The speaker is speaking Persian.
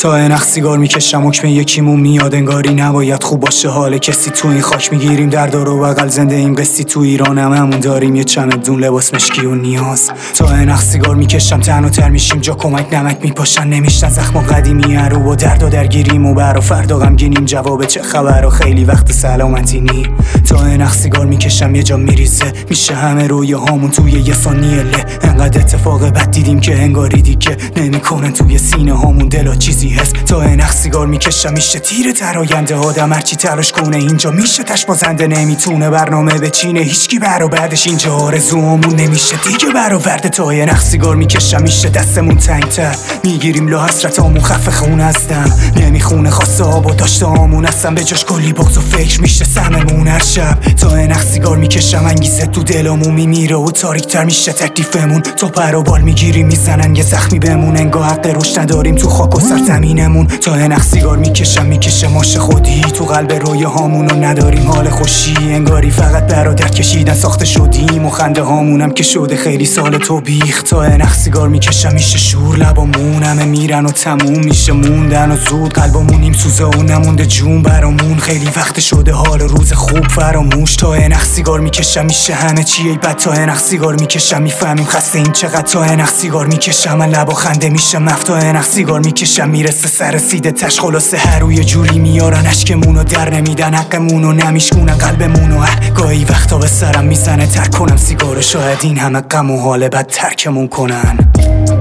تا انخ سیگار میکشم حکم یکیمون میاد انگاری نباید خوب باشه حال کسی. تو این خاک میگیریم در دار و بغل زنده ایم قصی. تو ایران همون داریم یه چمدون لباس مشکی و نیاز. تا انخ سیگار میکشم تنها تر میشیم جا کمک نمک میپاشن نمیشتن زخم و قدیمی رو با درد و درگیریم و برا فردا غمگینیم. جواب چه خبر و خیلی وقت سلامتی نی. تا انخ سیگار میکشم یه جا میریزه میشه همه رویه هامون توی یه ثانیه له. انقدر اتفاق بد دیدیم که انگاری دیگه نمیکنن توی سینه هامون دلا چیزی هست. تا انخ سیگار میکشم میشه تیر در آینده آدم هرچی تلاش کنه اینجا میشه تش بازنده نمیتونه برنامه بچینه هیچکی بعدش اینجا آرزوامون نمیشه دیگه برآورده. تا انخ سیگار میکشم میشه دستمون تنگتر میگیریم لا حسرتامون خف خونه هستم نمیخونه خواسته آب و داشته آمون هستم به جاش کلی بغض و فکر میشه سممون هر شب. تا انخ سیگار میکشم انگیزه تو دلمون میمیره و تاریکتر میشه تکلیفمون. تو پر و بال میگیری میزنن یه زخمی بمون انگار حق روش نداریم تو خاک و سرزمینمون. تا انخ سیگار میکشه ماشه خودی تو قلب رویه هامون و نداریم حال خوشی انگاری فقط برادر کشیدن ساخته شدیم و خنده هامونم که شده خیلی سال تو بیخ. تا انخ سیگار میکشم میشه شور لبامون همه میرن و تموم میشه موندن و زود قلبمون نیم سوزه و نمونده جون برامون خیلی وقت شده حال روز خوب فراموش. تا انخ سیگار میکشم میشه همه چی ای بد. تا انخ سیگار میکشم میفهمیم خسته این چقدر. تا انخ سیگار میکشم من لبا خنده میشه مفت. تا انخ سیگار میکشم میرسه سر سیده تش خلاصه هر روی جوری میارن اشکمونو در نمیدن حقمونو نمیشکونن قلبمونو. گاهی وقتا به سرم میزنه ترک کنم سیگارو شاید این همه غم و حال بد ترکمون کنن.